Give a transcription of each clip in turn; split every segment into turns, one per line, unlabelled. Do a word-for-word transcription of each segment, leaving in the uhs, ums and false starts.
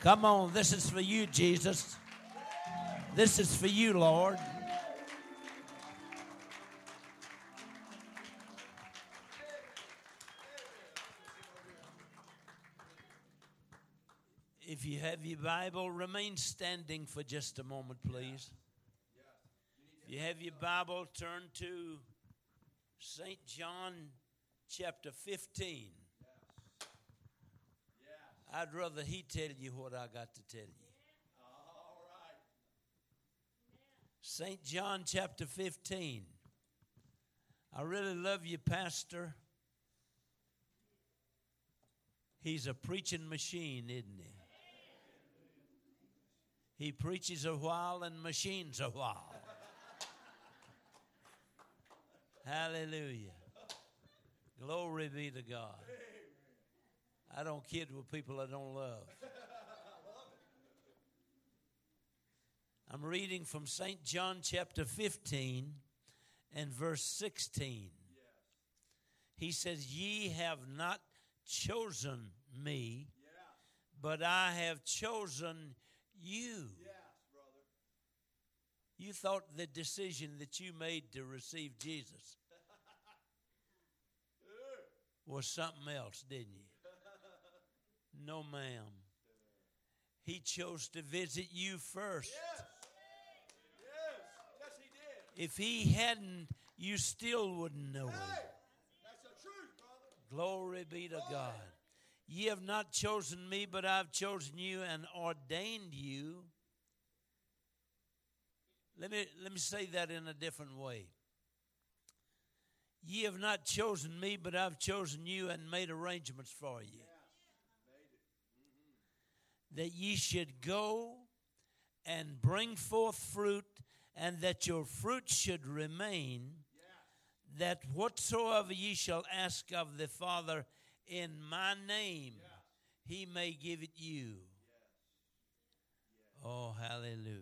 Come on, this is for you, Jesus. This is for you, Lord. If you have your Bible, remain standing for just a moment, please. If you have your Bible, turn to Saint John chapter fifteen. I'd rather he tell you what I got to tell you.
All right.
Saint John chapter fifteen. I really love you, Pastor. He's a preaching machine, isn't he? He preaches a while and machines a while. Hallelujah. Glory be to God. I don't kid with people I don't love. I'm reading from Saint John chapter fifteen and verse sixteen. He says, ye have not chosen me, but I have chosen you. You thought the decision that you made to receive Jesus was something else, didn't you? No, ma'am. He chose to visit you first.
Yes. Yes. Yes, he did.
If he hadn't, you still wouldn't know
Hey,
it.
that's the truth, brother.
Glory be to God. Ye have not chosen me, but I've chosen you and ordained you. Let me, let me say that in a different way. Ye have not chosen me, but I've chosen you and made arrangements for you. That ye should go and bring forth fruit, and that your fruit should remain, that whatsoever ye shall ask of the Father in my name, he may give it you. Oh, hallelujah.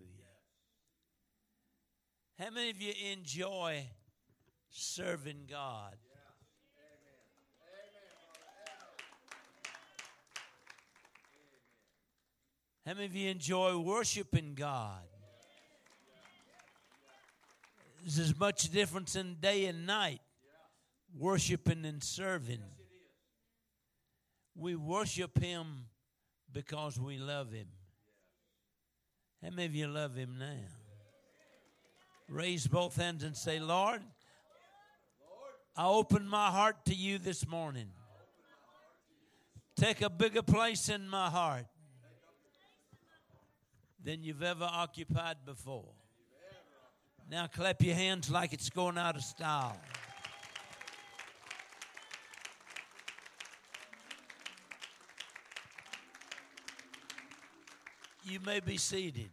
How many of you enjoy serving God? How many of you enjoy worshiping God? There's as much difference in day and night, worshiping and serving. We worship him because we love him. How many of you love him now? Raise both hands and say, Lord, I open my heart to you this morning. Take a bigger place in my heart than you've ever occupied before. Now clap your hands like it's going out of style. You may be seated.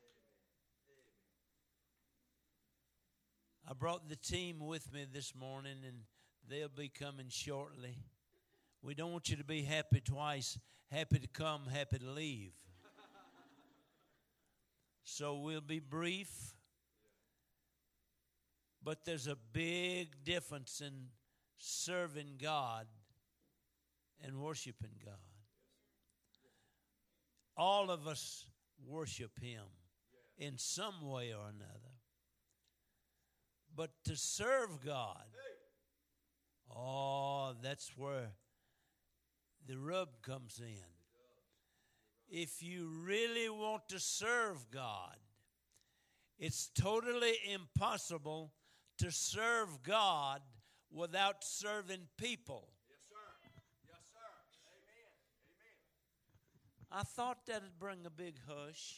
I brought the team with me this morning, and they'll be coming shortly. We don't want you to be happy twice. Happy to come, happy to leave. So we'll be brief. But there's a big difference in serving God and worshiping God. All of us worship him in some way or another. But to serve God, oh, that's where the rub comes in. If you really want to serve God, it's totally impossible to serve God without serving people.
Yes, sir. Yes, sir. Amen.
I thought that'd bring a big hush.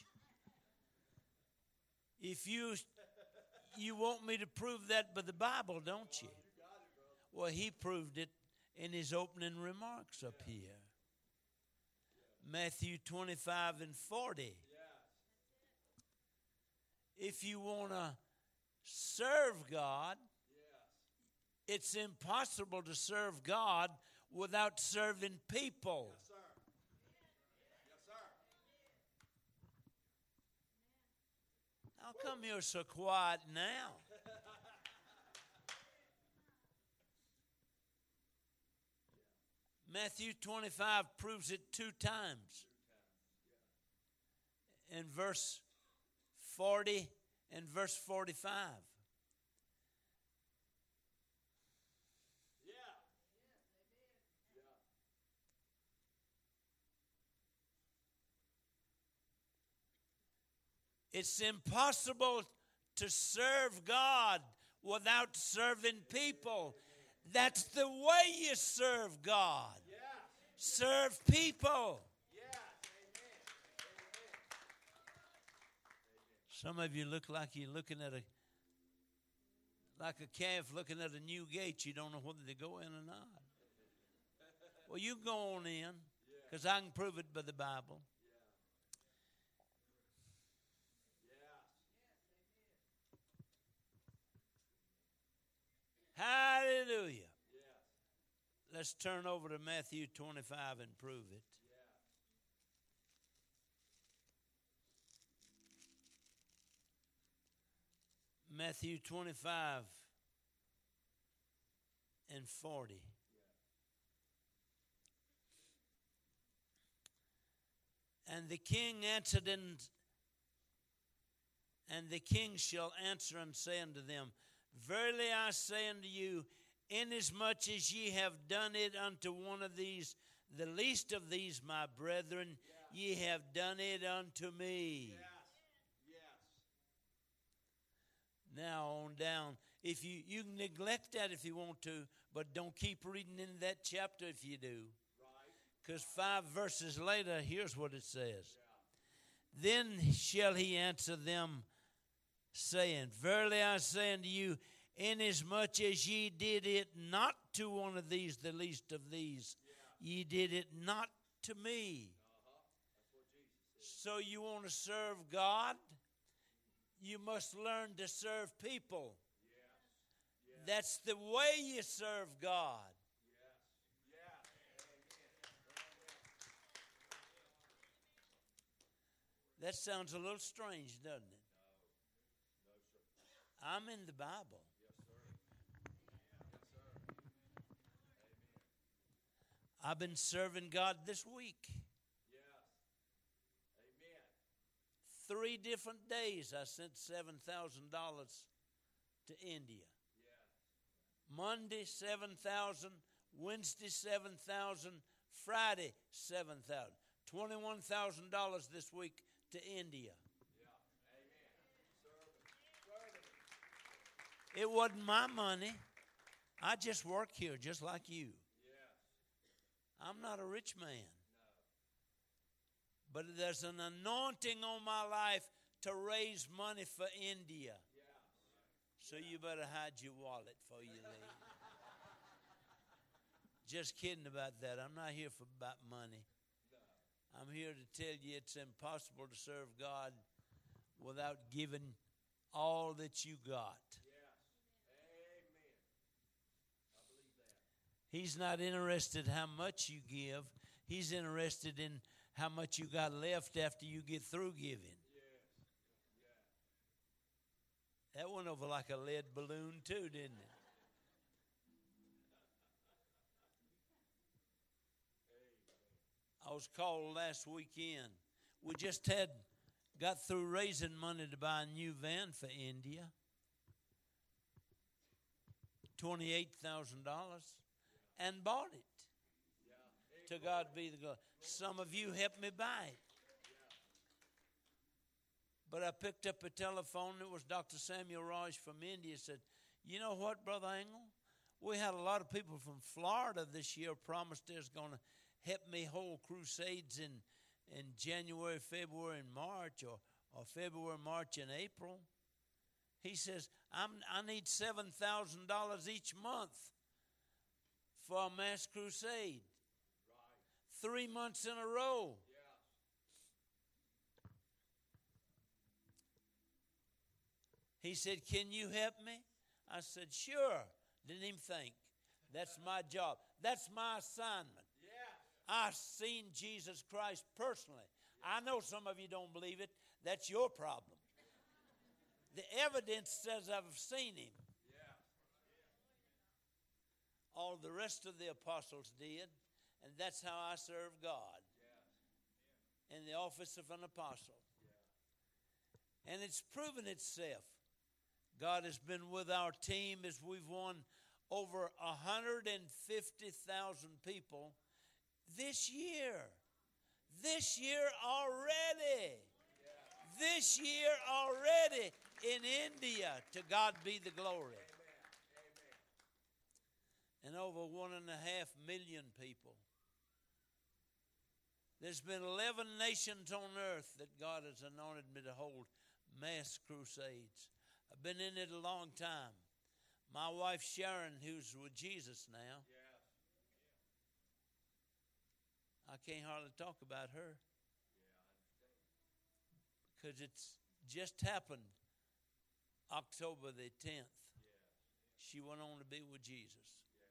If you you want me to prove that by the Bible, don't you? Well, he proved it in his opening remarks up here. Matthew twenty-five and forty. If you want to serve God, it's impossible to serve God without serving people.
Yes, sir. Yes, sir.
How come you're so quiet now? Matthew twenty-five proves it two times. in verse forty and verse forty-five. It's impossible to serve God without serving people. That's the way you serve God. Serve people. Some of you look like you're looking at a like a calf looking at a new gate. You don't know whether to go in or not. Well, you go on in, because I can prove it by the Bible. Hallelujah. Let's turn over to Matthew twenty-five and prove it. Matthew twenty-five and forty. And the king answered, and, and the king shall answer and say unto them, Verily I say unto you, inasmuch as ye have done it unto one of these, the least of these, my brethren, ye have done it unto me. Yes. Yes. Now on down. If you, you can neglect that if you want to, but don't keep reading in that chapter if you do. Because five verses later, here's what it says. Yeah. Then shall he answer them, saying, Verily I say unto you, inasmuch as ye did it not to one of these, the least of these, yeah. ye did it not to me. Uh-huh. That's what Jesus said. So you want to serve God? You must learn to serve people. Yes. Yes. That's the way you serve God. Yes. Yes. That sounds a little strange, doesn't it? I'm in the Bible. Yes, sir. Yes, sir. I've been serving God this week. Yes. Amen. Three different days I sent seven thousand dollars to India. Yes. Monday, seven thousand dollars. Wednesday, seven thousand dollars. Friday, seven thousand dollars. twenty-one thousand dollars this week to India. It wasn't my money. I just work here just like you. Yes. I'm not a rich man. No. But there's an anointing on my life to raise money for India. Yeah. So you better hide your wallet before you leave. Just kidding about that. I'm not here for about money. No. I'm here to tell you it's impossible to serve God without giving all that you got. He's not interested how much you give. He's interested in how much you got left after you get through giving. Yes. Yeah. That went over like a lead balloon too, didn't it? I was called last weekend. We just had got through raising money to buy a new van for India. twenty-eight thousand dollars. And bought it. Yeah. To God be the glory. Some of you helped me buy it. But I picked up a telephone. It was Doctor Samuel Raj from India. Said, you know what, Brother Engel? We had a lot of people from Florida this year promised they're going to help me hold crusades in, in January, February, and March, or, or February, March, and April. He says, I'm, I need seven thousand dollars each month for a mass crusade. Right. Three months in a row. Yeah. He said, can you help me? I said, sure. Didn't even think. That's my job. That's my assignment. Yeah. I've seen Jesus Christ personally. Yeah. I know some of you don't believe it. That's your problem. The evidence says I've seen him. All the rest of the apostles did, and that's how I serve God. Yes. In the office of an apostle. Yes. And it's proven itself. God has been with our team as we've won over one hundred fifty thousand people this year. This year already. This year already in India. To God be the glory. And over one and a half million people. There's been eleven nations on earth that God has anointed me to hold mass crusades. I've been in it a long time. My wife Sharon, who's with Jesus now, I can't hardly talk about her because it's just happened October the tenth. She went on to be with Jesus.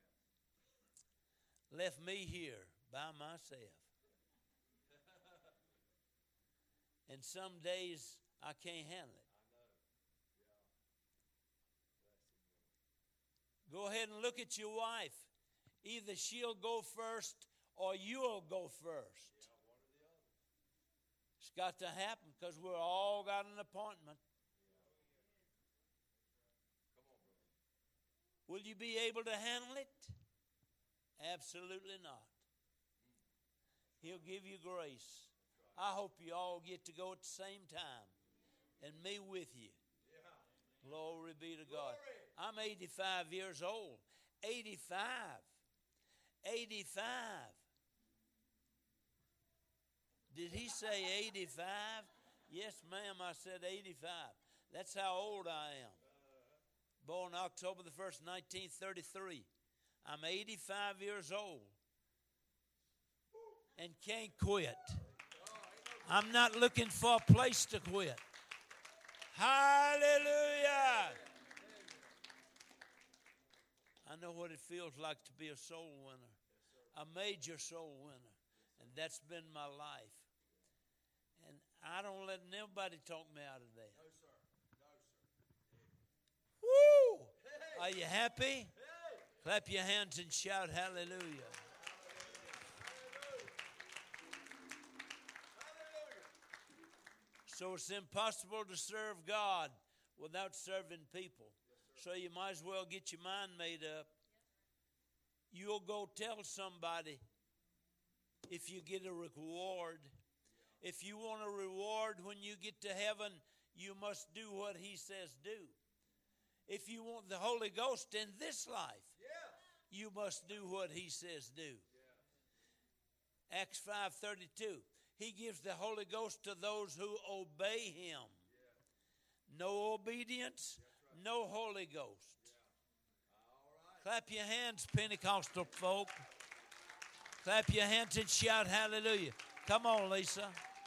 Left me here by myself. And some days I can't handle it. Go ahead and look at your wife. Either she'll go first or you'll go first. It's got to happen because we're all got an appointment. Will you be able to handle it? Absolutely not. He'll give you grace. I hope you all get to go at the same time and me with you. Glory be to God. I'm eighty-five years old. eighty-five. eighty-five. Did he say eighty-five? Yes, ma'am, I said eighty-five. That's how old I am. Born October the first, nineteen thirty-three. I'm eighty-five years old and can't quit. I'm not looking for a place to quit. Hallelujah. I know what it feels like to be a soul winner, a major soul winner, and that's been my life. And I don't let nobody talk me out of that.
No, sir. No, sir.
Woo! Are you happy? Clap your hands and shout hallelujah. So it's impossible to serve God without serving people. So you might as well get your mind made up. You'll go tell somebody if you get a reward. If you want a reward when you get to heaven, you must do what he says do. If you want the Holy Ghost in this life, you must do what he says do. Acts five thirty-two. He gives the Holy Ghost to those who obey him. No obedience, no Holy Ghost. Clap your hands, Pentecostal folk. Clap your hands and shout hallelujah. Come on, Lisa.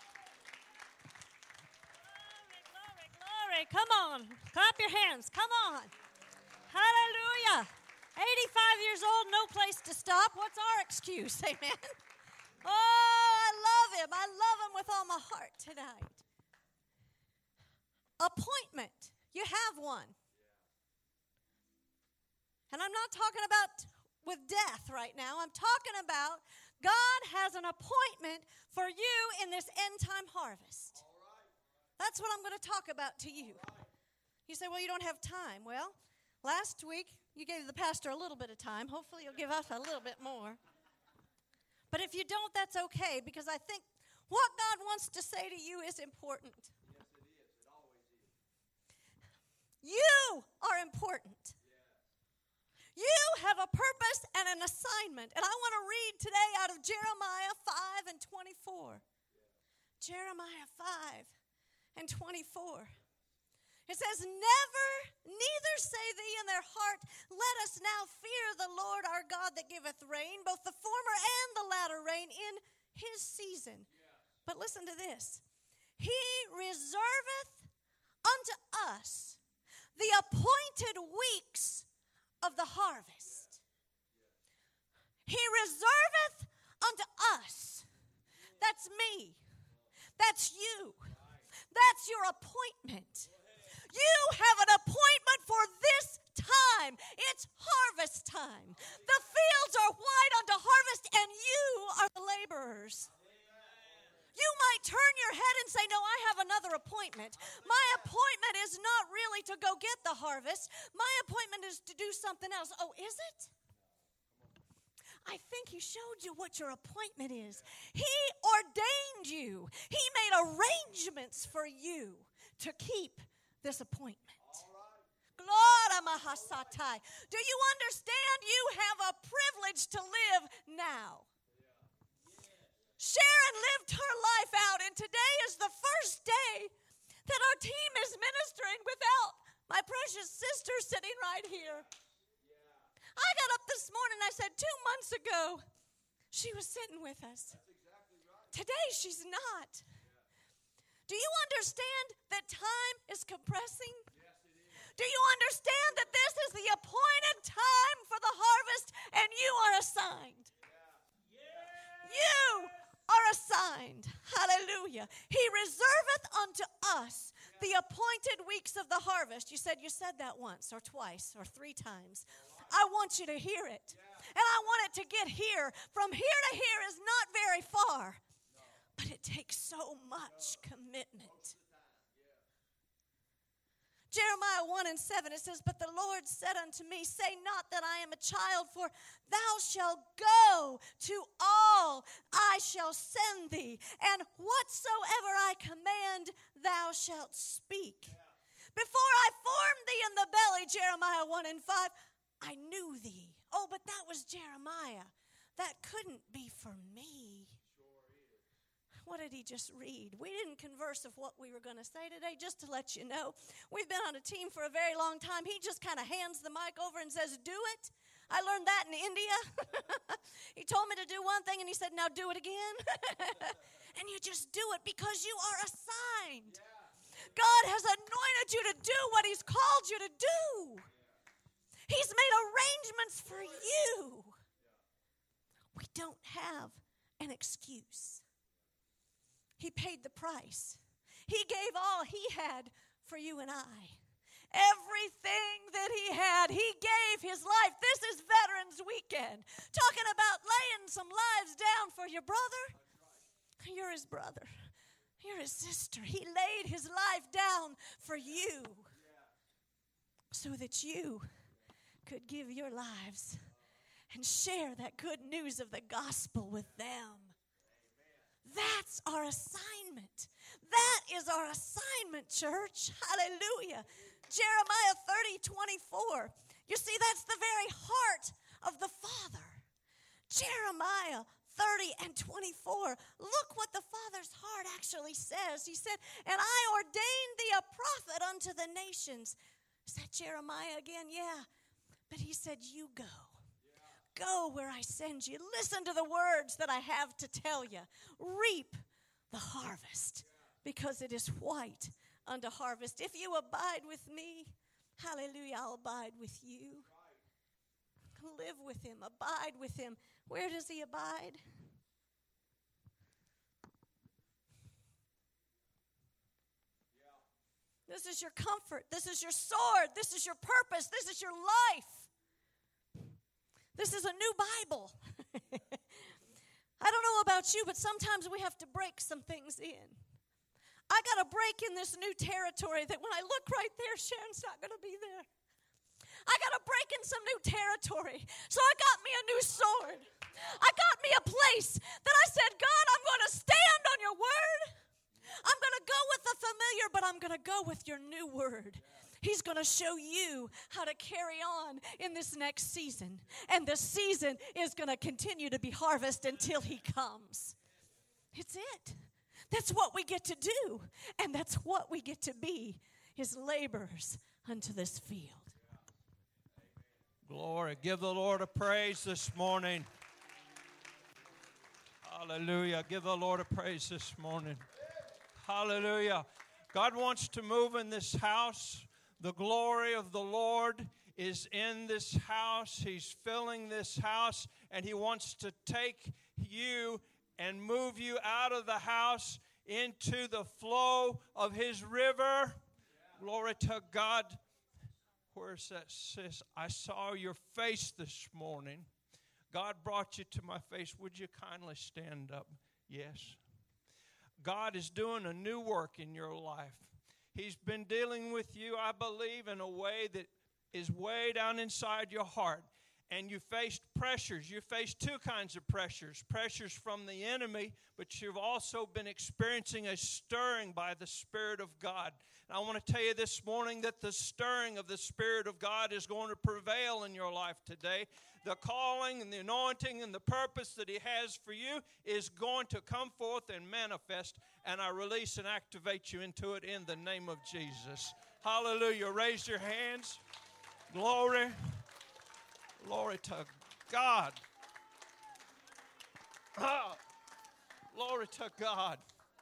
Glory, glory, glory. Come on. Clap your hands. Come on. Hallelujah. eighty-five years old, no place to stop. What's our excuse? Amen. Oh, I love him. I love him with all my heart tonight. Appointment. You have one. And I'm not talking about with death right now. I'm talking about God has an appointment for you in this end time harvest. That's what I'm going to talk about to you. You say, well, you don't have time. Well, last week you gave the pastor a little bit of time. Hopefully you'll give us a little bit more. But if you don't, that's okay, because I think what God wants to say to you is important.
Yes, it is. It always is.
You are important. You have a purpose and an assignment. And I want to read today out of Jeremiah five and twenty-four. Jeremiah five and twenty-four. It says, never, neither say they in their heart, let us now fear the Lord our God that giveth rain, both the former and the latter rain in his season. Yeah. But listen to this. He reserveth unto us the appointed weeks of the harvest. He reserveth unto us. That's me. That's you. That's your appointment. You have an appointment for this time. It's harvest time. The fields are white unto harvest, and you are the laborers. You might turn your head and say, no, I have another appointment. My appointment is not really to go get the harvest. My appointment is to do something else. Oh, is it? I think he showed you what your appointment is. He ordained you. He made arrangements for you to keep this appointment. Gloria Mahasatai. Do you understand you have a privilege to live now? Sharon lived her life out, and today is the first day that our team is ministering without my precious sister sitting right here. I got up this morning, I said, two months ago, she was sitting with us. Today, she's not. Do you understand that time is compressing? Do you understand that this is the appointed time for the harvest, and you are assigned? You are assigned. Hallelujah. He reserveth unto us the appointed weeks of the harvest. You said you said that once or twice or three times. I want you to hear it. And I want it to get here. From here to here is not very far. But it takes so much commitment. Jeremiah one and seven, it says, but the Lord said unto me, say not that I am a child, for thou shalt go to all I shall send thee, and whatsoever I command thou shalt speak. Before I formed thee in the belly, Jeremiah one and five, I knew thee. Oh, but that was Jeremiah. That couldn't be for me. What did he just read? We didn't converse of what we were going to say today, just to let you know. We've been on a team for a very long time. He just kind of hands the mic over and says, do it. I learned that in India. He told me to do one thing, and he said, now do it again. And you just do it because you are assigned. God has anointed you to do what he's called you to do. He's made arrangements for you. We don't have an excuse. He paid the price. He gave all he had for you and I. Everything that he had, he gave his life. This is Veterans Weekend. Talking about laying some lives down for your brother. You're his brother. You're his sister. He laid his life down for you so that you could give your lives and share that good news of the gospel with them. That's our assignment. That is our assignment, church. Hallelujah. Jeremiah thirty, twenty-four. You see, that's the very heart of the Father. Jeremiah thirty and twenty-four. Look what the Father's heart actually says. He said, and I ordained thee a prophet unto the nations. Is that Jeremiah again? Yeah. But he said, you go. Go where I send you. Listen to the words that I have to tell you. Reap the harvest, because it is white unto harvest. If you abide with me, hallelujah, I'll abide with you. Live with him. Abide with him. Where does he abide? This is your comfort. This is your sword. This is your purpose. This is your life. This is a new Bible. I don't know about you, but sometimes we have to break some things in. I got to break in this new territory that when I look right there, Sharon's not going to be there. I got to break in some new territory. So I got me a new sword. I got me a place that I said, God, I'm going to stand on your word. I'm going to go with the familiar, but I'm going to go with your new word. He's going to show you how to carry on in this next season. And the season is going to continue to be harvest until he comes. It's it. That's what we get to do. And that's what we get to be, his laborers unto this field.
Glory. Give the Lord a praise this morning. Hallelujah. Give the Lord a praise this morning. Hallelujah. God wants to move in this house. The glory of the Lord is in this house. He's filling this house, and he wants to take you and move you out of the house into the flow of his river. Yeah. Glory to God. Where's that, sis? I saw your face this morning. God brought you to my face. Would you kindly stand up? Yes. God is doing a new work in your life. He's been dealing with you, I believe, in a way that is way down inside your heart. And you faced pressures. You faced two kinds of pressures. Pressures from the enemy, but you've also been experiencing a stirring by the Spirit of God. And I want to tell you this morning that the stirring of the Spirit of God is going to prevail in your life today. The calling and the anointing and the purpose that He has for you is going to come forth and manifest. And I release and activate you into it in the name of Jesus. Hallelujah. Raise your hands. Glory. Glory to God. Oh, glory to God.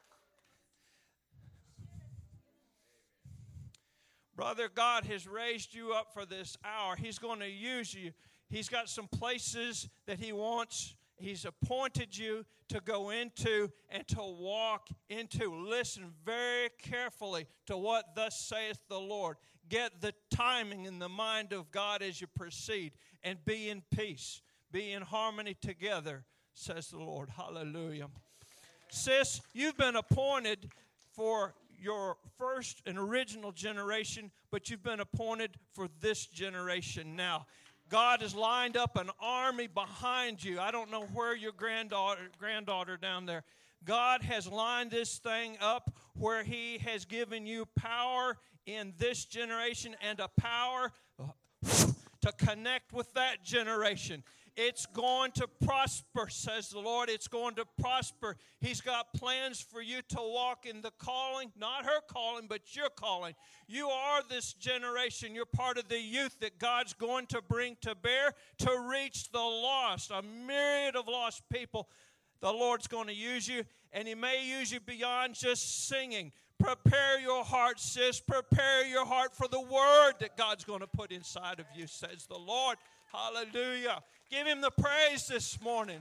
Brother, God has raised you up for this hour. He's going to use you. He's got some places that He wants. He's appointed you to go into and to walk into. Listen very carefully to what thus saith the Lord. Get the timing in the mind of God as you proceed, and be in peace. Be in harmony together, says the Lord. Hallelujah. Sis, you've been appointed for your first and original generation, but you've been appointed for this generation now. God has lined up an army behind you. I don't know where your granddaughter, granddaughter down there. God has lined this thing up where He has given you power in this generation and a power to connect with that generation. It's going to prosper, says the Lord. It's going to prosper. He's got plans for you to walk in the calling, not her calling, but your calling. You are this generation. You're part of the youth that God's going to bring to bear to reach the lost, a myriad of lost people. The Lord's going to use you, and He may use you beyond just singing. Prepare your heart, sis. Prepare your heart for the word that God's going to put inside of you, says the Lord. Hallelujah. Give Him the praise this morning.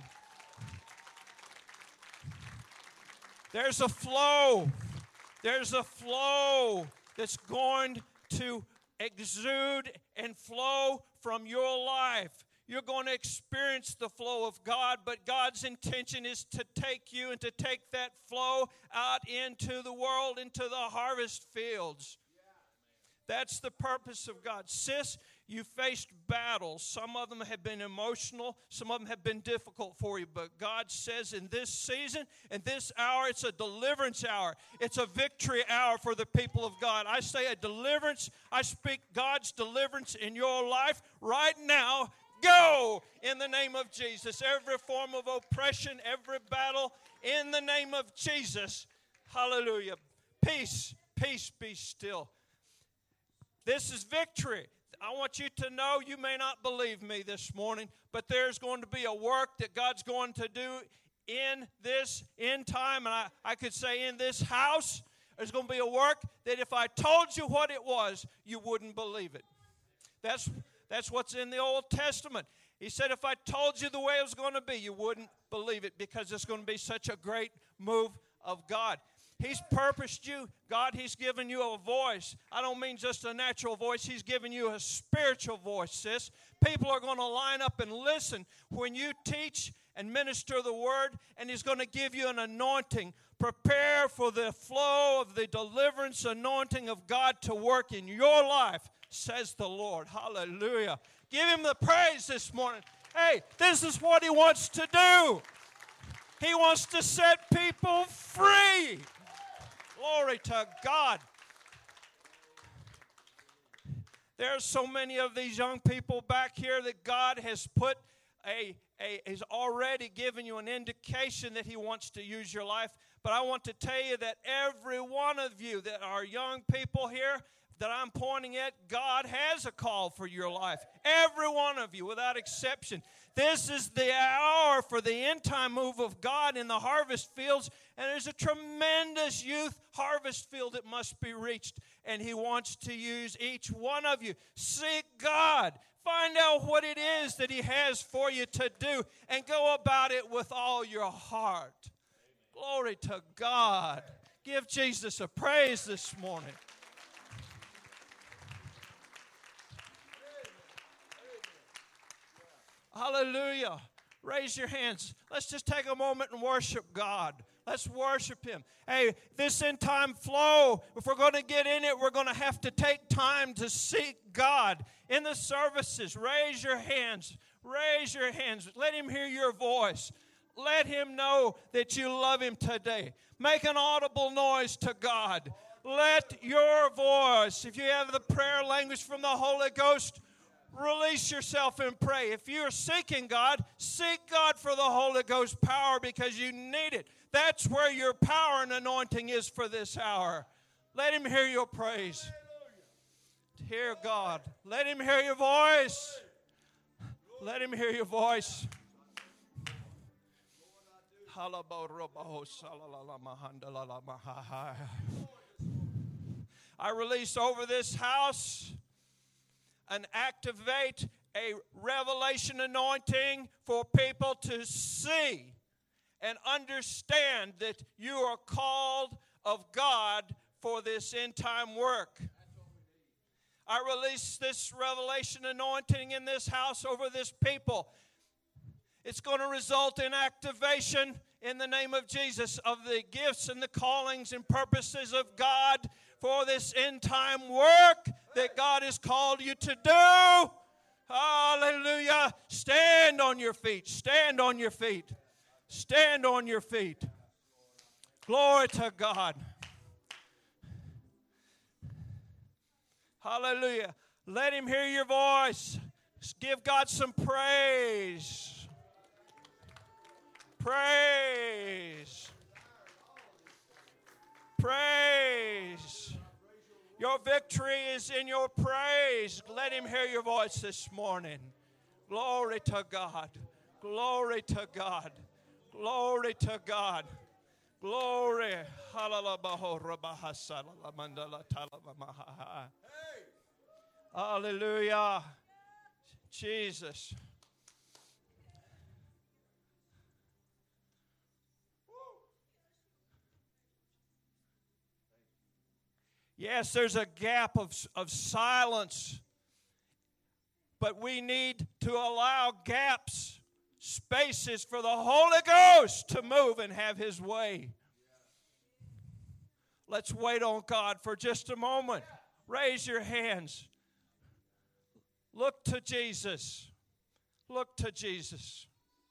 There's a flow. There's a flow that's going to exude and flow from your life. You're going to experience the flow of God, but God's intention is to take you and to take that flow out into the world, into the harvest fields. That's the purpose of God. Sis, you faced battles. Some of them have been emotional. Some of them have been difficult for you. But God says in this season, in this hour, it's a deliverance hour. It's a victory hour for the people of God. I say a deliverance. I speak God's deliverance in your life right now. Go in the name of Jesus. Every form of oppression, every battle, in the name of Jesus. Hallelujah. Peace, peace be still. This is victory. I want you to know, you may not believe me this morning, but there's going to be a work that God's going to do in this end time, and I, I could say in this house. There's going to be a work that if I told you what it was, you wouldn't believe it. That's That's what's in the Old Testament. He said, if I told you the way it was going to be, you wouldn't believe it, because it's going to be such a great move of God. He's purposed you. God, He's given you a voice. I don't mean just a natural voice. He's given you a spiritual voice, sis. People are going to line up and listen when you teach and minister the word, and He's going to give you an anointing. Prepare for the flow of the deliverance anointing of God to work in your life, says the Lord. Hallelujah. Give Him the praise this morning. Hey, this is what He wants to do. He wants to set people free. Glory to God. There's so many of these young people back here that God has put a, a has already given you an indication that He wants to use your life. But I want to tell you that every one of you that are young people here that I'm pointing at, God has a call for your life. Every one of you, without exception. This is the hour for the end-time move of God in the harvest fields, and there's a tremendous youth harvest field that must be reached, and He wants to use each one of you. Seek God. Find out what it is that He has for you to do, and go about it with all your heart. Amen. Glory to God. Give Jesus a praise this morning. Hallelujah. Raise your hands. Let's just take a moment and worship God. Let's worship Him. Hey, this end time flow, if we're going to get in it, we're going to have to take time to seek God. In the services, raise your hands. Raise your hands. Let Him hear your voice. Let Him know that you love Him today. Make an audible noise to God. Let your voice, if you have the prayer language from the Holy Ghost, release yourself and pray. If you're seeking God, seek God for the Holy Ghost power because you need it. That's where your power and anointing is for this hour. Let Him hear your praise. Hear God. Let Him hear your voice. Let Him hear your voice. I release over this house and activate a revelation anointing for people to see and understand that you are called of God for this end time work. I release this revelation anointing in this house over this people. It's going to result in activation in the name of Jesus of the gifts and the callings and purposes of God for this end time work that God has called you to do. Hallelujah. Stand on your feet. Stand on your feet. Stand on your feet. Glory to God. Hallelujah. Let Him hear your voice. Give God some praise. Praise. Praise. Your victory is in your praise. Let Him hear your voice this morning. Glory to God. Glory to God. Glory to God. Glory. Hallelujah. Jesus. Yes, there's a gap of, of silence, but we need to allow gaps, spaces for the Holy Ghost to move and have His way. Let's wait on God for just a moment. Raise your hands. Look to Jesus. Look to Jesus.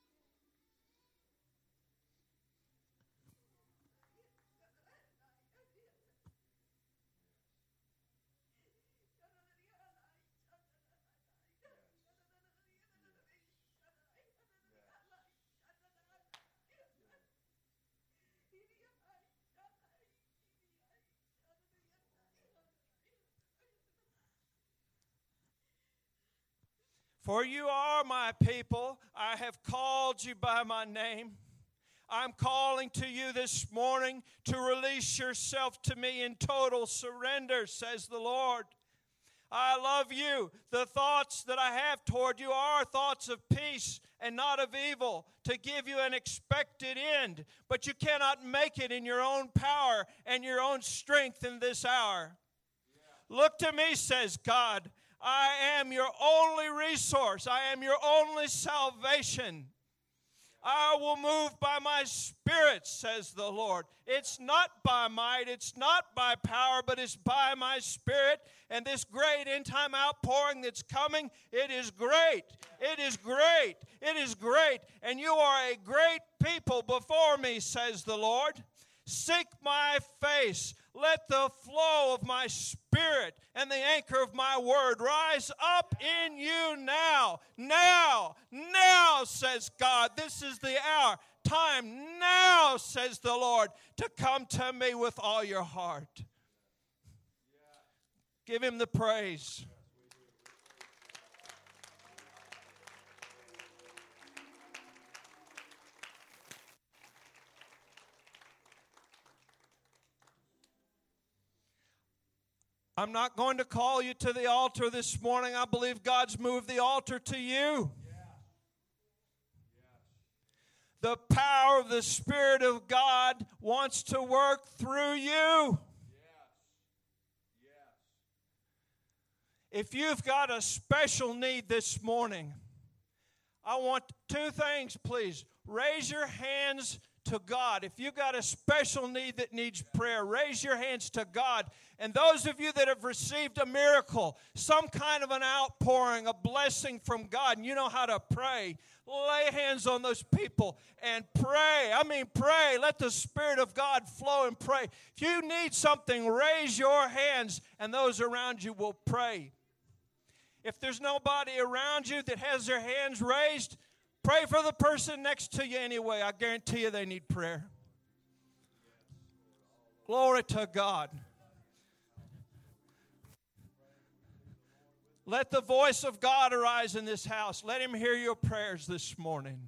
For you are my people. I have called you by my name. I'm calling to you this morning to release yourself to me in total surrender, says the Lord. I love you. The thoughts that I have toward you are thoughts of peace and not of evil, to give you an expected end. But you cannot make it in your own power and your own strength in this hour. Yeah. Look to me, says God. I am your only resource. I am your only salvation. I will move by my Spirit, says the Lord. It's not by might, it's not by power, but it's by my Spirit. And this great end-time outpouring that's coming, it is great. It is great. It is great. And you are a great people before me, says the Lord. Seek my face. Let the flow of my Spirit and the anchor of my word rise up in you now. Now, now, says God. This is the hour. Time now, says the Lord, to come to me with all your heart. Give Him the praise. I'm not going to call you to the altar this morning. I believe God's moved the altar to you. The power of the Spirit of God wants to work through you. If you've got a special need this morning, I want two things, please. Raise your hands to God. If you got a special need that needs prayer, raise your hands to God. And those of you that have received a miracle, some kind of an outpouring, a blessing from God, and you know how to pray, lay hands on those people and pray. I mean, pray. Let the Spirit of God flow and pray. If you need something, raise your hands, and those around you will pray. If there's nobody around you that has their hands raised, pray for the person next to you anyway. I guarantee you they need prayer. Glory to God. Let the voice of God arise in this house. Let Him hear your prayers this morning.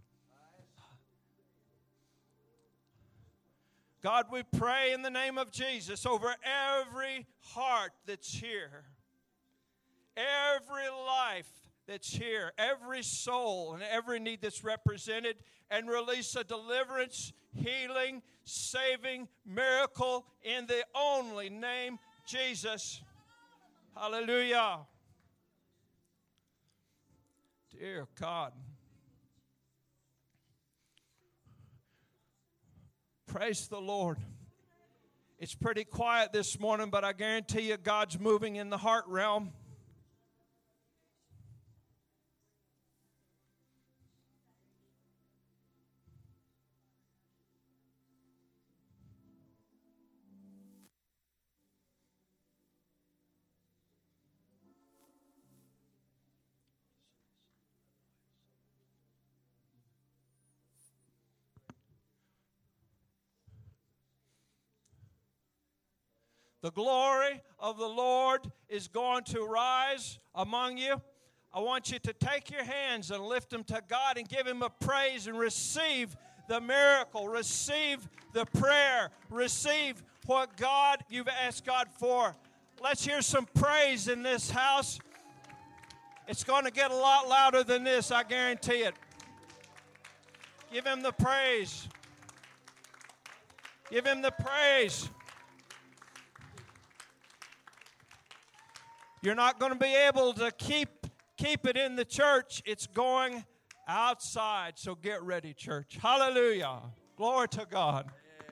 God, we pray in the name of Jesus over every heart that's here, every life that's here, every soul and every need that's represented, and release a deliverance, healing, saving miracle in the only name Jesus. Hallelujah. Dear God. Praise the Lord. It's pretty quiet this morning, but I guarantee you God's moving in the heart realm. The glory of the Lord is going to rise among you. I want you to take your hands and lift them to God and give Him a praise and receive the miracle, receive the prayer, receive what God you've asked God for. Let's hear some praise in this house. It's going to get a lot louder than this, I guarantee it. Give Him the praise. Give Him the praise. You're not going to be able to keep, keep it in the church. It's going outside. So get ready, church. Hallelujah. Glory to God.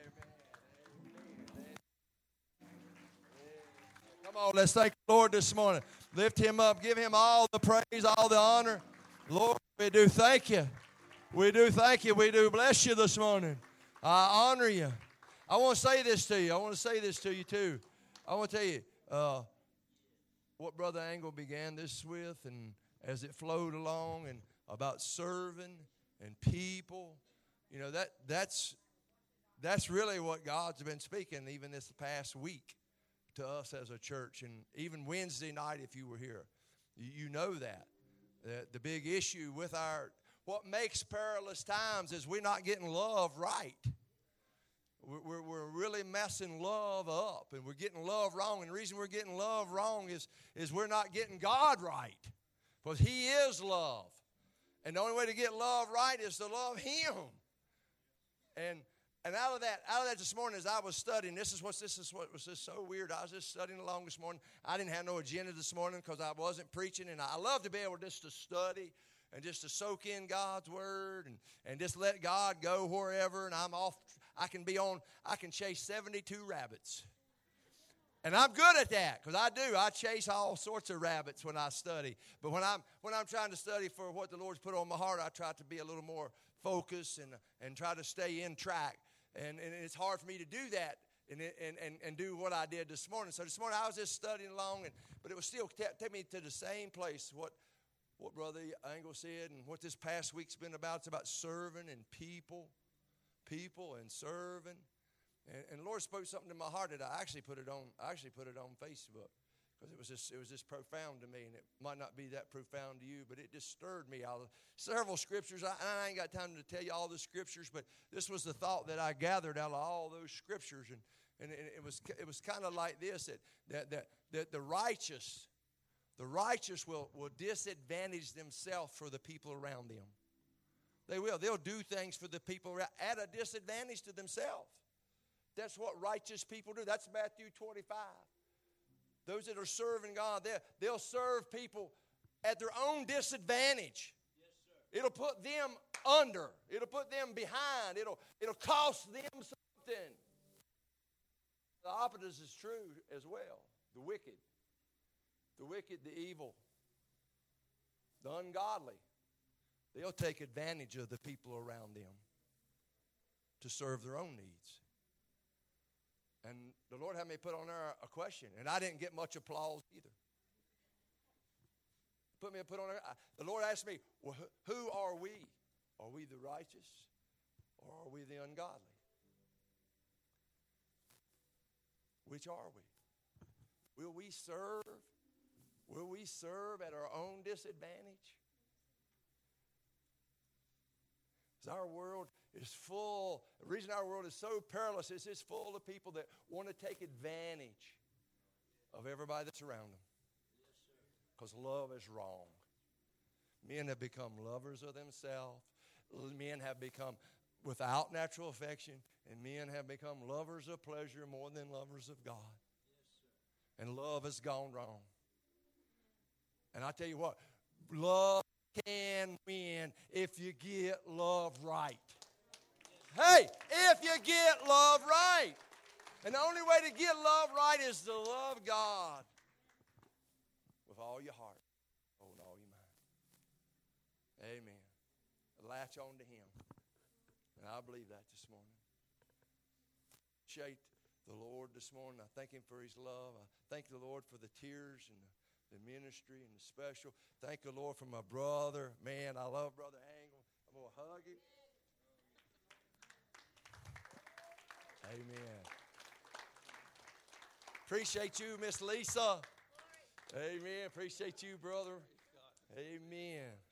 Come on, let's thank the Lord this morning. Lift Him up. Give Him all the praise, all the honor. Lord, we do thank You. We do thank You. We do bless You this morning. I honor You. I want to say this to you. I want to say this to you too. I want to tell you, uh, what Brother Angle began this with, and as it flowed along, and about serving and people, you know, that that's that's really what God's been speaking even this past week to us as a church, and even Wednesday night if you were here. You, you know that. that. The big issue with our, what makes perilous times is we're not getting love right. We're, we're really messing love up, and we're getting love wrong. And the reason we're getting love wrong is, is we're not getting God right, because He is love. And the only way to get love right is to love Him. And and out of that, out of that this morning, as I was studying, this is what this is what was just so weird. I was just studying along this morning. I didn't have no agenda this morning because I wasn't preaching, and I love to be able just to study and just to soak in God's word and, and just let God go wherever, and I'm off. I can be on, I can chase seventy-two rabbits. And I'm good at that, because I do. I chase all sorts of rabbits when I study. But when I'm when I'm trying to study for what the Lord's put on my heart, I try to be a little more focused and and try to stay in track. And, and it's hard for me to do that and, and, and, and do what I did this morning. So this morning I was just studying along, and but it was still t- take me to the same place, what, what Brother Angle said and what this past week's been about. It's about serving and people. People and serving, and, and the Lord spoke something to my heart that I actually put it on. I actually put it on Facebook because it was just it was just profound to me, and it might not be that profound to you, but it just stirred me. Out of several scriptures. I, I ain't got time to tell you all the scriptures, but this was the thought that I gathered out of all those scriptures, and and it, it was it was kind of like this: that that that that the righteous, the righteous will will disadvantage themselves for the people around them. They will. They'll do things for the people at a disadvantage to themselves. That's what righteous people do. That's Matthew twenty-five. Those that are serving God, they'll serve people at their own disadvantage. Yes, It'll put them under. It'll put them behind. It'll, it'll cost them something. The opposite is true as well. The wicked. The wicked, the evil, the ungodly. They'll take advantage of the people around them to serve their own needs. And the Lord had me put on there a question, and I didn't get much applause either. Put me put on there. The Lord asked me, well, who are we? Are we the righteous, or are we the ungodly? Which are we? Will we serve? Will we serve at our own disadvantage? Because our world is full. The reason our world is so perilous is it's full of people that want to take advantage of everybody that's around them. Because love is wrong. Men have become lovers of themselves. Men have become without natural affection. And men have become lovers of pleasure more than lovers of God. And love has gone wrong. And I tell you what, love can win if you get love right. Hey, if you get love right. And the only way to get love right is to love God with all your heart, oh, and all your mind. Amen. Latch on to Him. And I believe that this morning. Appreciate the Lord this morning. I thank Him for His love. I thank the Lord for the tears and the, the ministry and the special. Thank the Lord for my brother. Man, I love Brother Angle. I'm going to hug him. Amen. Appreciate you, Miss Lisa. Amen. Appreciate you, brother. Amen.